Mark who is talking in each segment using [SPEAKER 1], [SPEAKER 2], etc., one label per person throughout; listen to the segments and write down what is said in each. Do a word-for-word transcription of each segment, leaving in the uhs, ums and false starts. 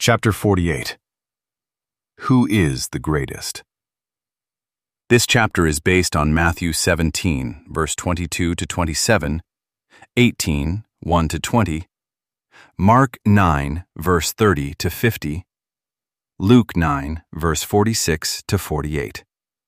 [SPEAKER 1] Chapter forty-eight. Who is the greatest? This chapter is based on Matthew seventeen, verse twenty-two to twenty-seven, eighteen, one to twenty, Mark nine, verse thirty to fifty, Luke nine, verse forty-six to forty-eight.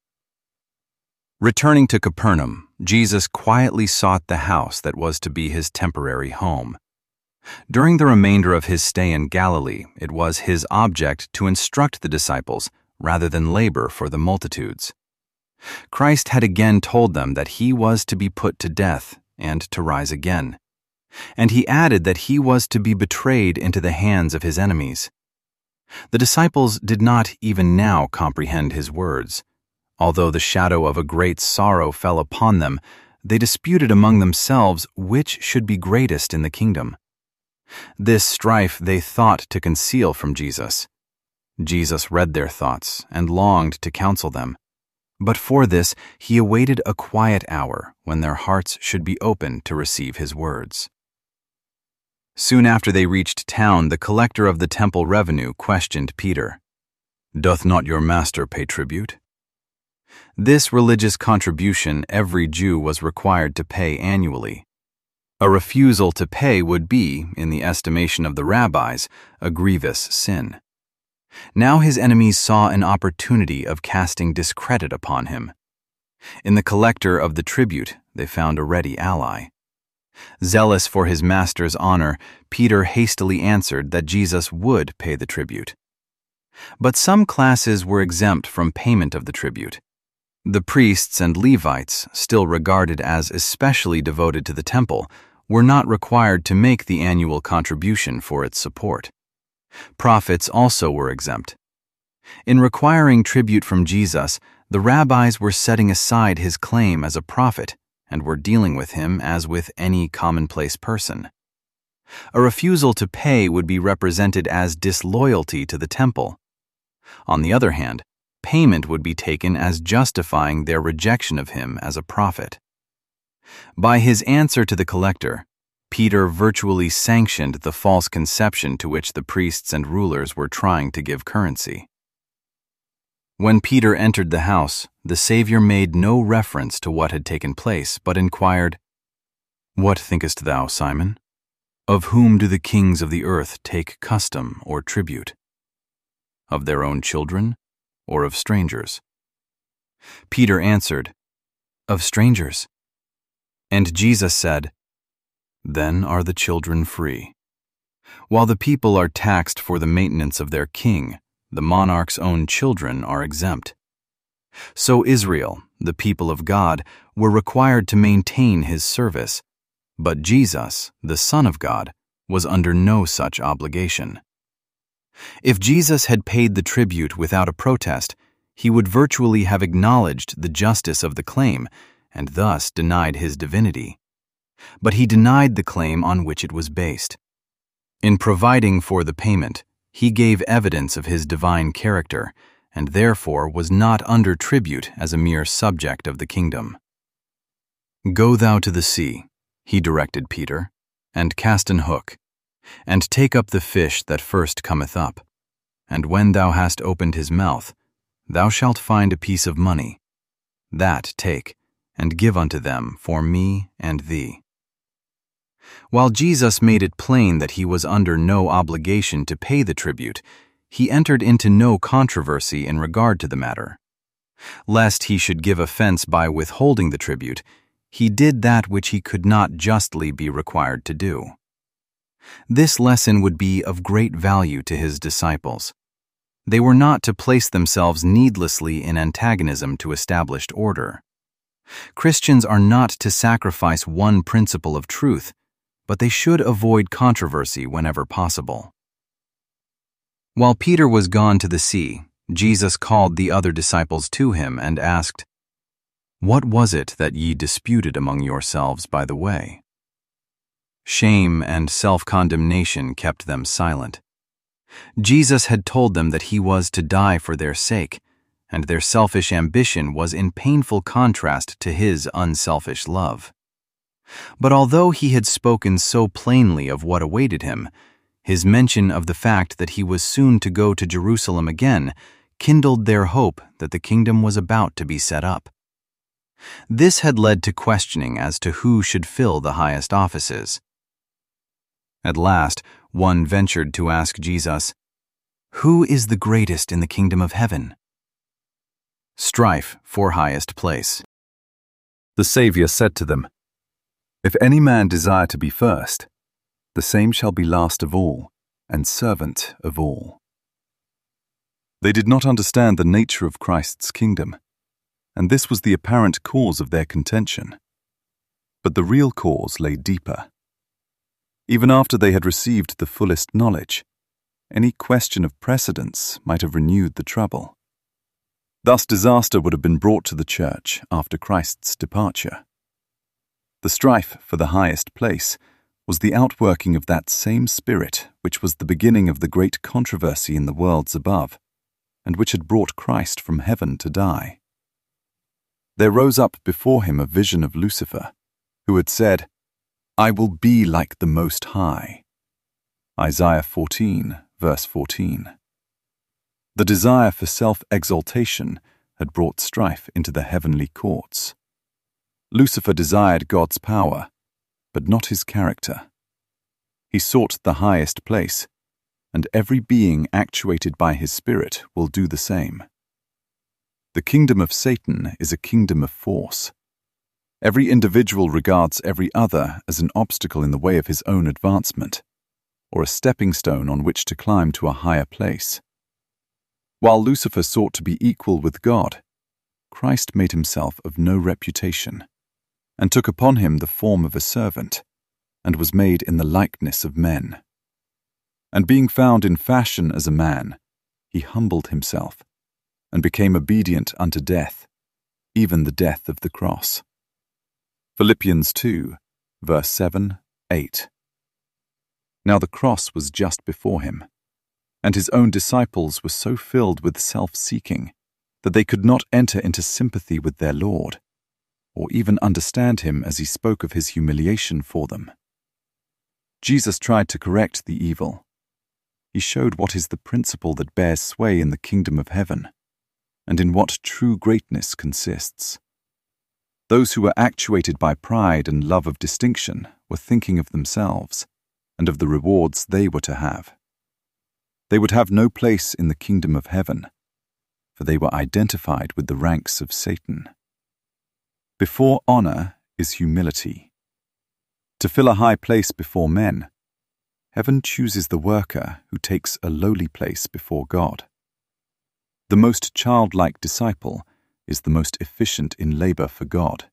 [SPEAKER 1] Returning to Capernaum, Jesus quietly sought the house that was to be his temporary home. During the remainder of his stay in Galilee, it was his object to instruct the disciples rather than labor for the multitudes. Christ had again told them that he was to be put to death and to rise again. And he added that he was to be betrayed into the hands of his enemies. The disciples did not even now comprehend his words. Although the shadow of a great sorrow fell upon them, they disputed among themselves which should be greatest in the kingdom. This strife they thought to conceal from Jesus. Jesus read their thoughts and longed to counsel them. But for this he awaited a quiet hour when their hearts should be open to receive his words. Soon after they reached town, the collector of the temple revenue questioned Peter, "Doth not your master pay tribute?" This religious contribution every Jew was required to pay annually. A refusal to pay would be, in the estimation of the rabbis, a grievous sin. Now his enemies saw an opportunity of casting discredit upon him. In the collector of the tribute, they found a ready ally. Zealous for his master's honor, Peter hastily answered that Jesus would pay the tribute. But some classes were exempt from payment of the tribute. The priests and Levites, still regarded as especially devoted to the temple, were not required to make the annual contribution for its support. Prophets also were exempt. In requiring tribute from Jesus, the rabbis were setting aside his claim as a prophet and were dealing with him as with any commonplace person. A refusal to pay would be represented as disloyalty to the temple. On the other hand, payment would be taken as justifying their rejection of him as a prophet. By his answer to the collector, Peter virtually sanctioned the false conception to which the priests and rulers were trying to give currency. When Peter entered the house, the Savior made no reference to what had taken place, but inquired, "What thinkest thou, Simon? Of whom do the kings of the earth take custom or tribute? Of their own children, or of strangers?" Peter answered, "Of strangers." And Jesus said, "Then are the children free. While the people are taxed for the maintenance of their king, the monarch's own children are exempt. So Israel, the people of God, were required to maintain his service, but Jesus, the Son of God, was under no such obligation. If Jesus had paid the tribute without a protest, he would virtually have acknowledged the justice of the claim and thus denied his divinity. But he denied the claim on which it was based. In providing for the payment, he gave evidence of his divine character and therefore was not under tribute as a mere subject of the kingdom. "Go thou to the sea," he directed Peter, "and cast an hook, and take up the fish that first cometh up. And when thou hast opened his mouth, thou shalt find a piece of money. That take, and give unto them for me and thee." While Jesus made it plain that he was under no obligation to pay the tribute, he entered into no controversy in regard to the matter. Lest he should give offense by withholding the tribute, he did that which he could not justly be required to do. This lesson would be of great value to his disciples. They were not to place themselves needlessly in antagonism to established order. Christians are not to sacrifice one principle of truth, but they should avoid controversy whenever possible. While Peter was gone to the sea, Jesus called the other disciples to him and asked, "What was it that ye disputed among yourselves by the way?" Shame and self-condemnation kept them silent. Jesus had told them that he was to die for their sake, and their selfish ambition was in painful contrast to his unselfish love. But although he had spoken so plainly of what awaited him, His mention of the fact that he was soon to go to Jerusalem again kindled their hope that the kingdom was about to be set up. This had led to questioning as to who should fill the highest offices. At last, one ventured to ask Jesus, "Who is the greatest in the kingdom of heaven?" Strife for highest place.
[SPEAKER 2] The Saviour said to them, "If any man desire to be first, the same shall be last of all, and servant of all." They did not understand the nature of Christ's kingdom, and this was the apparent cause of their contention. But the real cause lay deeper. Even after they had received the fullest knowledge, any question of precedence might have renewed the trouble. Thus disaster would have been brought to the church after Christ's departure. The strife for the highest place was the outworking of that same spirit which was the beginning of the great controversy in the worlds above, and which had brought Christ from heaven to die. There rose up before him a vision of Lucifer, who had said, "I will be like the Most High." Isaiah fourteen, verse fourteen. The desire for self-exaltation had brought strife into the heavenly courts. Lucifer desired God's power, but not his character. He sought the highest place, and every being actuated by his spirit will do the same. The kingdom of Satan is a kingdom of force. Every individual regards every other as an obstacle in the way of his own advancement, or a stepping stone on which to climb to a higher place. While Lucifer sought to be equal with God, Christ made himself of no reputation, and took upon him the form of a servant, and was made in the likeness of men. And being found in fashion as a man, he humbled himself, and became obedient unto death, even the death of the cross. Philippians two, verse seven, eight. Now the cross was just before him, and his own disciples were so filled with self-seeking that they could not enter into sympathy with their Lord, or even understand him as he spoke of his humiliation for them. Jesus tried to correct the evil. He showed what is the principle that bears sway in the kingdom of heaven, and in what true greatness consists. Those who were actuated by pride and love of distinction were thinking of themselves, and of the rewards they were to have. They would have no place in the kingdom of heaven, for they were identified with the ranks of Satan. Before honor is humility. To fill a high place before men, heaven chooses the worker who takes a lowly place before God. The most childlike disciple is the most efficient in labor for God.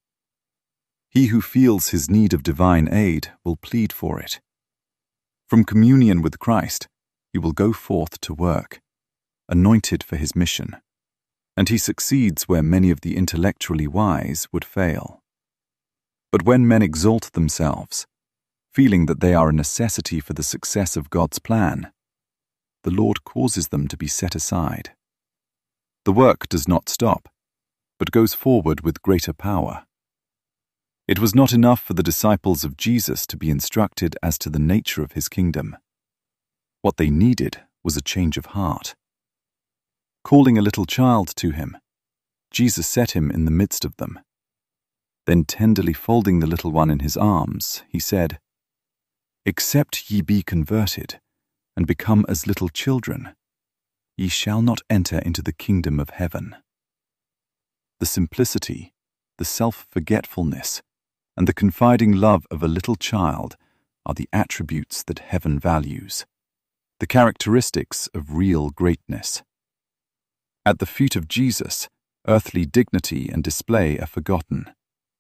[SPEAKER 2] He who feels his need of divine aid will plead for it. From communion with Christ, he will go forth to work, anointed for his mission, and he succeeds where many of the intellectually wise would fail. But when men exalt themselves, feeling that they are a necessity for the success of God's plan, the Lord causes them to be set aside. The work does not stop, but goes forward with greater power. It was not enough for the disciples of Jesus to be instructed as to the nature of his kingdom. What they needed was a change of heart. Calling a little child to him, Jesus set him in the midst of them. Then tenderly folding the little one in his arms, he said, "Except ye be converted, and become as little children, ye shall not enter into the kingdom of heaven." The simplicity, the self-forgetfulness, and the confiding love of a little child are the attributes that heaven values, the characteristics of real greatness. At the feet of Jesus, earthly dignity and display are forgotten.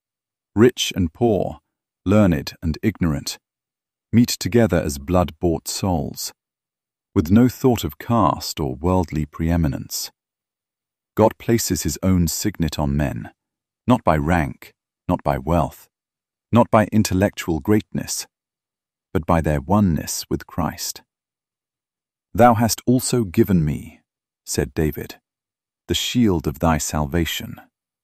[SPEAKER 2] Rich and poor, learned and ignorant, meet together as blood-bought souls, with no thought of caste or worldly preeminence. God places his own signet on men, not by rank, not by wealth, not by intellectual greatness, but by their oneness with Christ. "Thou hast also given me," said David, "the shield of thy salvation.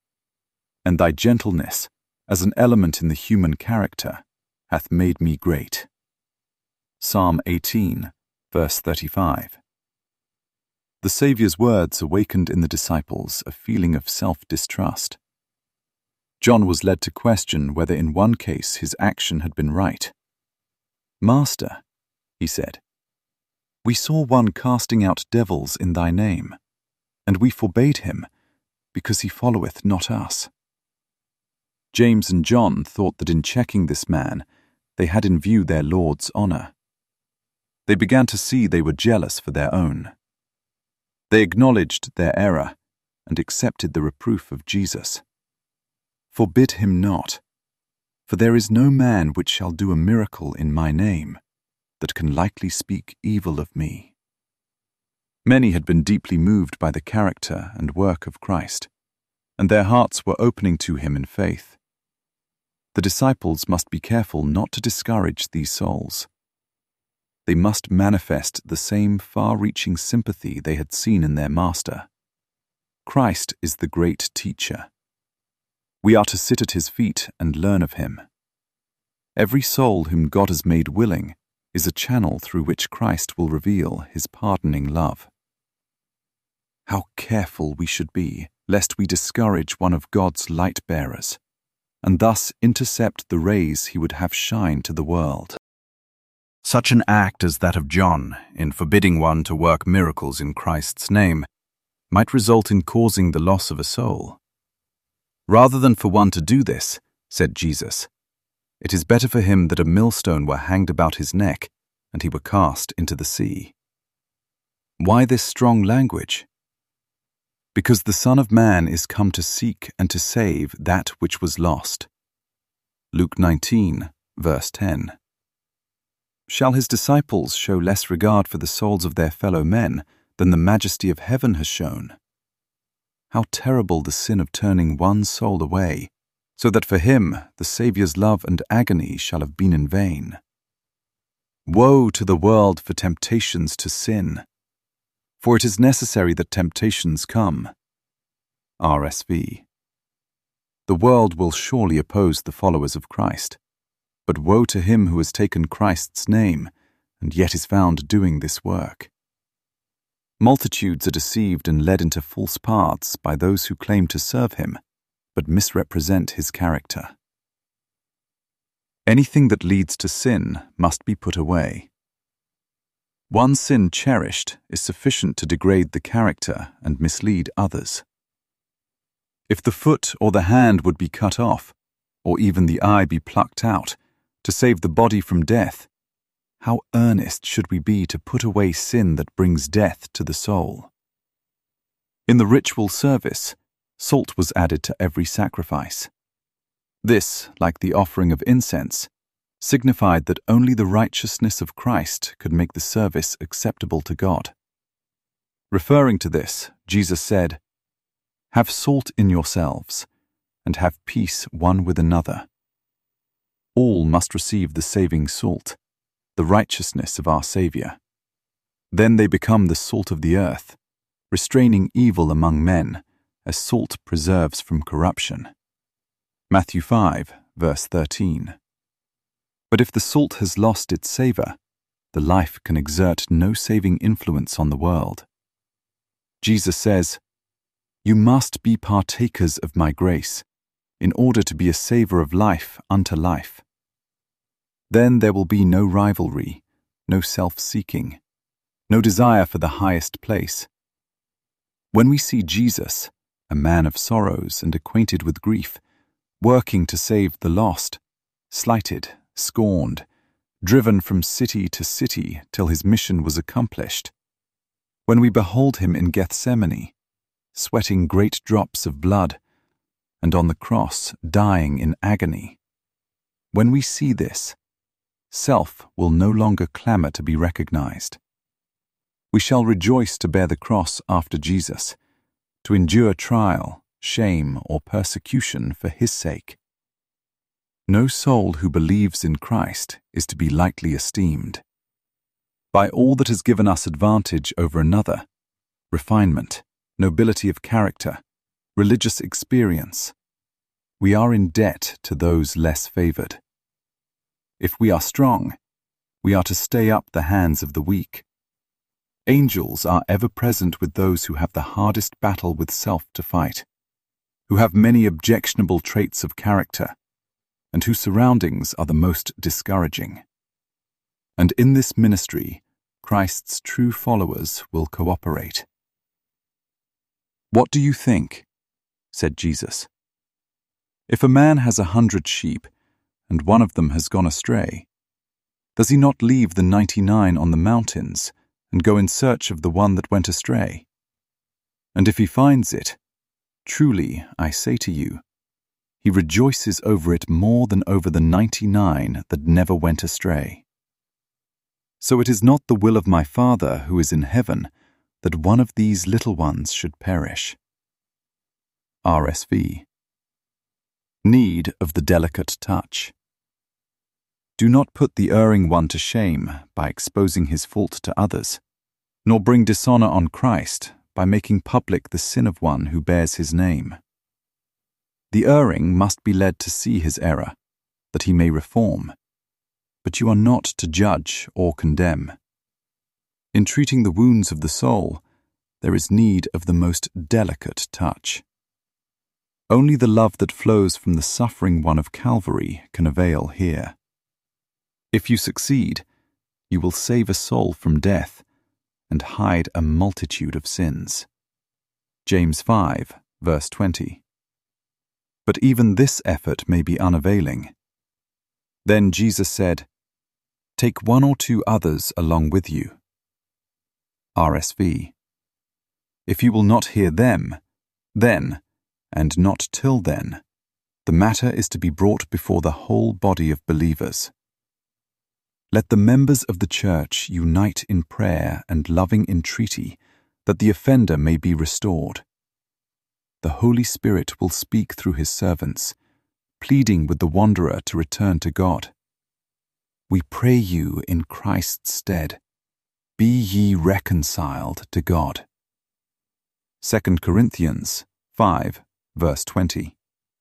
[SPEAKER 2] And thy gentleness, as an element in the human character, hath made me great." Psalm eighteen, verse thirty-five. The Saviour's words awakened in the disciples a feeling of self-distrust. John was led to question whether in one case his action had been right. "Master," he said, "we saw one casting out devils in thy name, and we forbade him, because he followeth not us." James and John thought that in checking this man, they had in view their Lord's honor. They began to see they were jealous for their own. They acknowledged their error and accepted the reproof of Jesus. "Forbid him not, for there is no man which shall do a miracle in my name, that can lightly speak evil of me." Many had been deeply moved by the character and work of Christ, and their hearts were opening to him in faith. The disciples must be careful not to discourage these souls. They must manifest the same far-reaching sympathy they had seen in their Master. Christ is the great teacher. We are to sit at his feet and learn of him. Every soul whom God has made willing is a channel through which Christ will reveal his pardoning love. How careful we should be, lest we discourage one of God's light-bearers, and thus intercept the rays he would have shine to the world.
[SPEAKER 1] Such an act as that of John, in forbidding one to work miracles in Christ's name, might result in causing the loss of a soul. "Rather than for one to do this," said Jesus, "it is better for him that a millstone were hanged about his neck, and he were cast into the sea." Why this strong language? Because the Son of Man is come to seek and to save that which was lost. Luke nineteen, verse ten. Shall his disciples show less regard for the souls of their fellow men than the majesty of heaven has shown? How terrible the sin of turning one soul away, so that for him the Saviour's love and agony shall have been in vain. Woe to the world for temptations to sin, for it is necessary that temptations come. R S V. The world will surely oppose the followers of Christ, but woe to him who has taken Christ's name and yet is found doing this work. Multitudes are deceived and led into false paths by those who claim to serve him, but misrepresent his character. Anything that leads to sin must be put away. One sin cherished is sufficient to degrade the character and mislead others. If the foot or the hand would be cut off, or even the eye be plucked out, to save the body from death, how earnest should we be to put away sin that brings death to the soul? In the ritual service, salt was added to every sacrifice. This, like the offering of incense, signified that only the righteousness of Christ could make the service acceptable to God. Referring to this, Jesus said, "Have salt in yourselves, and have peace one with another." All must receive the saving salt, the righteousness of our Saviour. Then they become the salt of the earth, restraining evil among men, as salt preserves from corruption. Matthew five, verse thirteen. But if the salt has lost its savour, the life can exert no saving influence on the world. Jesus says, "You must be partakers of my grace, in order to be a savour of life unto life. Then there will be no rivalry, no self-seeking, no desire for the highest place. When we see Jesus, a man of sorrows and acquainted with grief, working to save the lost, slighted, scorned, driven from city to city till his mission was accomplished, when we behold him in Gethsemane, sweating great drops of blood, and on the cross dying in agony, when we see this, self will no longer clamour to be recognized. We shall rejoice to bear the cross after Jesus, to endure trial, shame, or persecution for his sake. No soul who believes in Christ is to be lightly esteemed. By all that has given us advantage over another, refinement, nobility of character, religious experience, we are in debt to those less favoured. If we are strong, we are to stay up the hands of the weak,
[SPEAKER 2] Angels are ever present with those who have the hardest battle with self to fight, who have many objectionable traits of character, and whose surroundings are the most discouraging. And in this ministry, Christ's true followers will cooperate. "What do you think?" said Jesus. "If a man has a hundred sheep, and one of them has gone astray, does he not leave the ninety-nine on the mountains and go in search of the one that went astray? And if he finds it, truly, I say to you, he rejoices over it more than over the ninety-nine that never went astray. So it is not the will of my Father who is in heaven that one of these little ones should perish." R S V. Need of the delicate touch. Do not put the erring one to shame by exposing his fault to others, nor bring dishonor on Christ by making public the sin of one who bears his name. The erring must be led to see his error, that he may reform, but you are not to judge or condemn. In treating the wounds of the soul, there is need of the most delicate touch. Only the love that flows from the suffering one of Calvary can avail here. If you succeed, you will save a soul from death and hide a multitude of sins. James five, verse twenty. But even this effort may be unavailing. Then Jesus said, "Take one or two others along with you." R S V. If you will not hear them, then, and not till then, the matter is to be brought before the whole body of believers. Let the members of the church unite in prayer and loving entreaty that the offender may be restored. The Holy Spirit will speak through his servants, pleading with the wanderer to return to God. We pray you in Christ's stead, be ye reconciled to God. Second Corinthians five, verse twenty.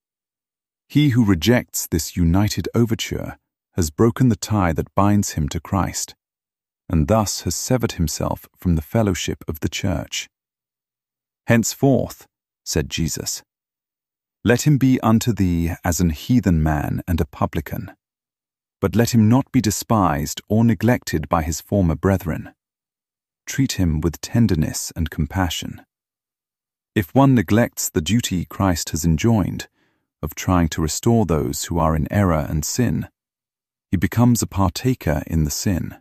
[SPEAKER 2] He who rejects this united overture has broken the tie that binds him to Christ, and thus has severed himself from the fellowship of the church. Henceforth, said Jesus, let him be unto thee as an heathen man and a publican, but let him not be despised or neglected by his former brethren. Treat him with tenderness and compassion. If one neglects the duty Christ has enjoined of trying to restore those who are in error and sin, he becomes a partaker in the sin.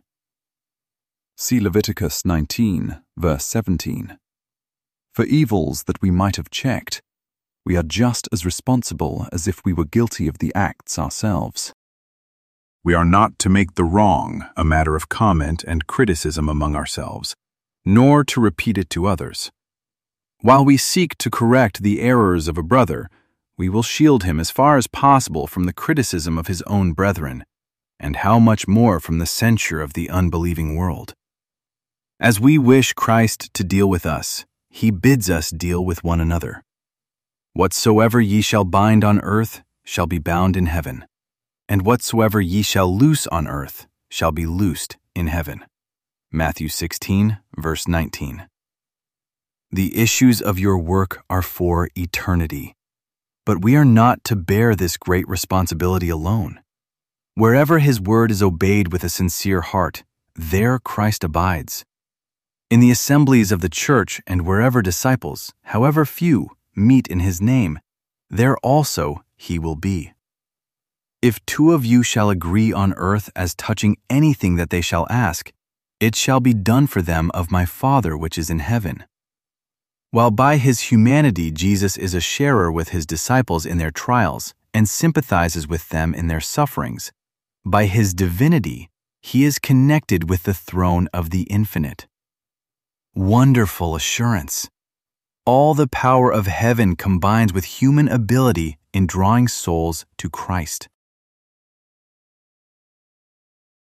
[SPEAKER 2] See Leviticus nineteen, verse seventeen. For evils that we might have checked, we are just as responsible as if we were guilty of the acts ourselves. We are not to make the wrong a matter of comment and criticism among ourselves, nor to repeat it to others. While we seek to correct the errors of a brother, we will shield him as far as possible from the criticism of his own brethren, and how much more from the censure of the unbelieving world. As we wish Christ to deal with us, he bids us deal with one another. Whatsoever ye shall bind on earth shall be bound in heaven, and whatsoever ye shall loose on earth shall be loosed in heaven. Matthew sixteen, verse nineteen. The issues of your work are for eternity, but we are not to bear this great responsibility alone. Wherever his word is obeyed with a sincere heart, there Christ abides. In the assemblies of the church and wherever disciples, however few, meet in his name, there also he will be. If two of you shall agree on earth as touching anything that they shall ask, it shall be done for them of my Father which is in heaven. While by his humanity Jesus is a sharer with his disciples in their trials and sympathizes with them in their sufferings, by his divinity he is connected with the throne of the infinite. Wonderful assurance! All the power of heaven combines with human ability in drawing souls to Christ.